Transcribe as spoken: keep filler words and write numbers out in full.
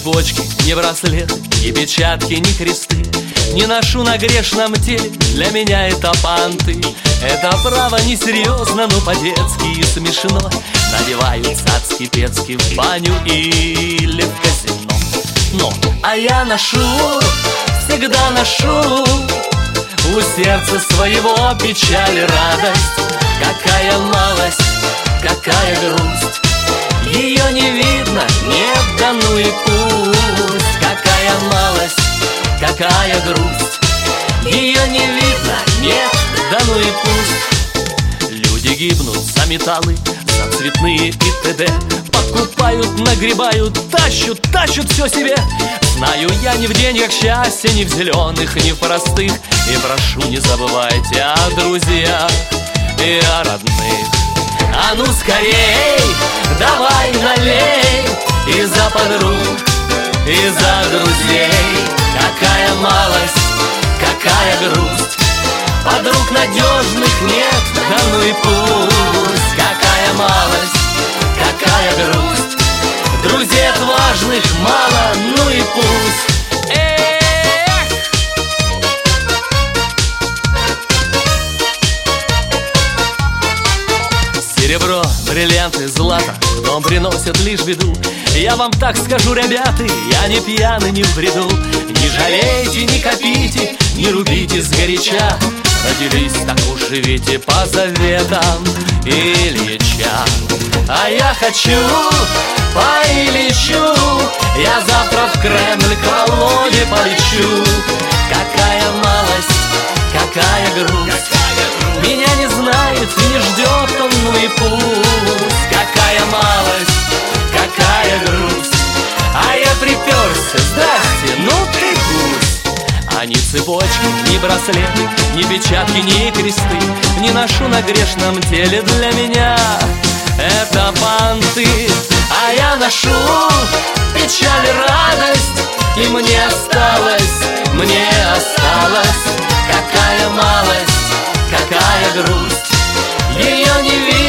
цепочки, ни браслеты, ни печатки, ни кресты не ношу на грешном теле, для меня это панты. Это право несерьезно, но по-детски и смешно. Надевают цацки-пецки в баню или в казино. Но, а я ношу, всегда ношу у сердца своего печаль и радость. Какая малость, какая грусть, ее не видно, нет, да ну и пусть. Какая малость, какая грусть, ее не видно, нет, да ну и пусть. Люди гибнут за металлы, за цветные и т.д. Покупают, нагребают, тащут, тащут все себе. Знаю я не в деньгах счастья, ни в зеленых, ни в простых. И прошу, не забывайте о друзьях и о родных. А ну скорей, давай налей и за подруг, и за друзей. Какая малость, какая грусть, подруг надежных нет, да ну и пусть. Какая малость, какая грусть, друзей отважных мало, ну и пусть. Эх! Серебро, бриллианты, злато в дом приносят лишь беду. Я вам так скажу, ребята, я не пьяный, не в бреду. Не жалейте, не копите, не рубите сгоряча. Родились, так уж живите по заветам Ильича. А я хочу по Ильичу, я завтра в Кремль к Володе полечу. Какая малость, какая грусть, меня не знает и не ждет он, ну и пусть. Какая малость, какая грусть, а я приперся, здрасте, ну ты гусь. А ни цепочки, ни браслеты, ни печатки, ни кресты не ношу на грешном теле, для меня это панты. А я ношу печаль и радость, и мне осталось, мне осталось. Какая малость, какая грусть, ее не видно.